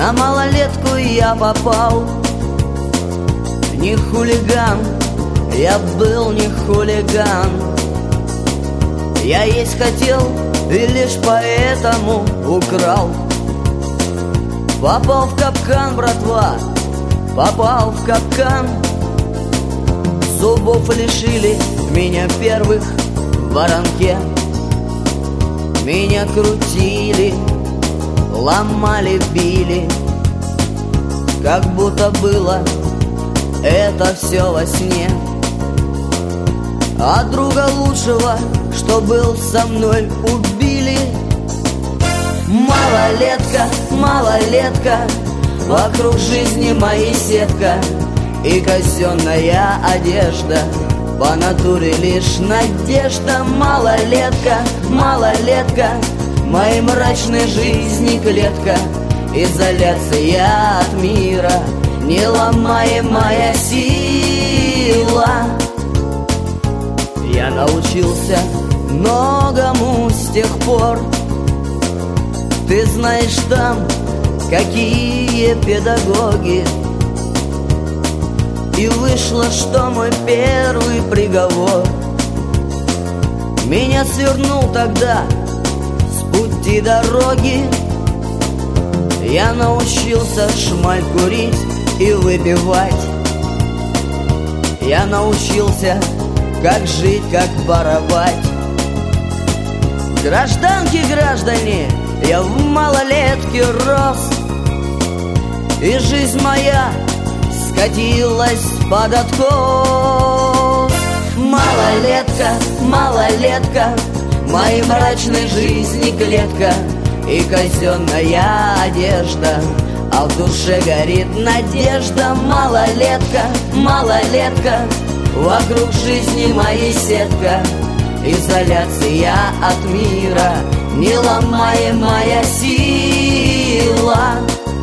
На малолетку я попал. Не хулиган, я был не хулиган. Я есть хотел и лишь поэтому украл. Попал в капкан, братва, попал в капкан. Зубов лишили меня первых в воронке. Меня крутили, ломали, били, как будто было это все во сне. А друга лучшего, что был со мной, убили. Малолетка, малолетка, вокруг жизни моей сетка и казенная одежда, по натуре лишь надежда. Малолетка, малолетка, моей мрачной жизни клетка, изоляция от мира, неломаемая сила. Я научился многому с тех пор. Ты знаешь там, какие педагоги. И вышло, что мой первый приговор меня свернул тогда с пути дороги. Я научился шмаль курить и выпивать. Я научился, как жить, как воровать. Гражданки, граждане, я в малолетке рос, и жизнь моя скатилась под откос. Малолетка, малолетка, моей мрачной жизни клетка и казенная одежда, а в душе горит надежда. Малолетка, малолетка, вокруг жизни моей сетка, изоляция от мира, неломаемая сила.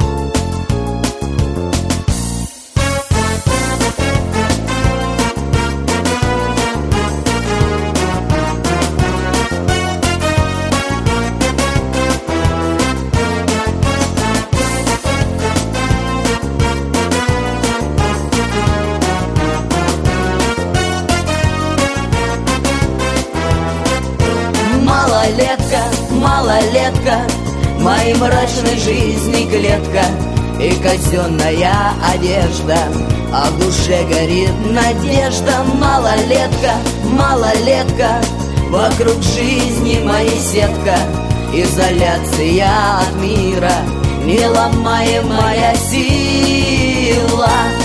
Малолетка, малолетка, моей мрачной жизни клетка и казенная одежда, а в душе горит надежда. Малолетка, малолетка, вокруг жизни моей сетка, изоляция от мира, неломаемая сила.